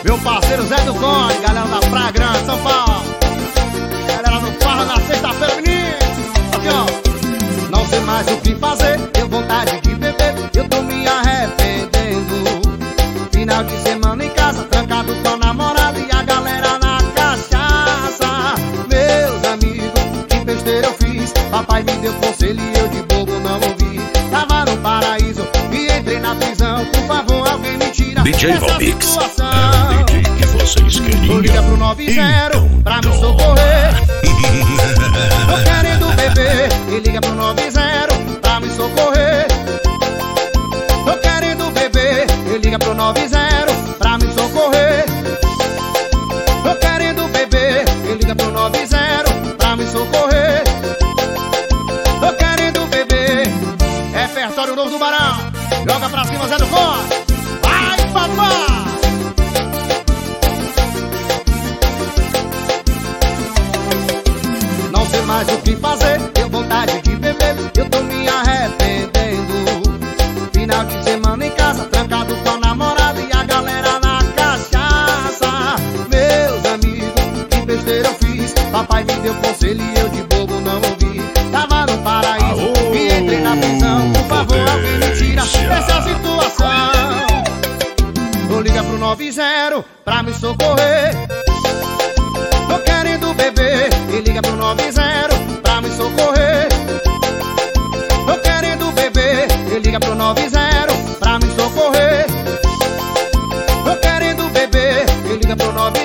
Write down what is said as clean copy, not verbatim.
Meu parceiro Zé do Conde, galera da Praia Grande, São Paulo. Galera do Farra na sexta-feira, menino. Aqui, ó. Não sei mais o que fazer, tenho vontade de beber, eu tô me arrependendo. Final de semana em casa, trancado com a namorada e a galera na cachaça. Meus amigos, que besteira eu fiz. Papai me deu conselho e eu de bobo não ouvi. Tava no paraíso e entrei na prisão. Por favor, alguém me tira DJ dessa Valmix, situação. é o DJ que vocês queriam. Liga pro 90 pra me socorrer. Tô querendo beber e liga pro 90 pra me socorrer. Tô querendo beber e liga pro 90 pra me socorrer. Tô querendo beber e liga pro 90 pra me socorrer. Tô querendo beber. Repertório novo do Barão. Joga pra cima, Zé do Conde. Vai, papai! Não sei mais o que fazer, tenho vontade de beber, eu tô me arrependendo. Final de semana em casa, trancado com a namorada e a galera na cachaça. Meus amigos, que besteira eu fiz. Papai me deu conselho e eu de bobo não ouvi. Tava no paraíso e entrei na prisão. Por favor, alguém me tira dessa situação. Vou ligar pro 90 pra me socorrer. Tô querendo beber e liga pro 90 pra me socorrer. Tô querendo beber e liga pro 90 pra me socorrer. Tô querendo beber e liga pro 90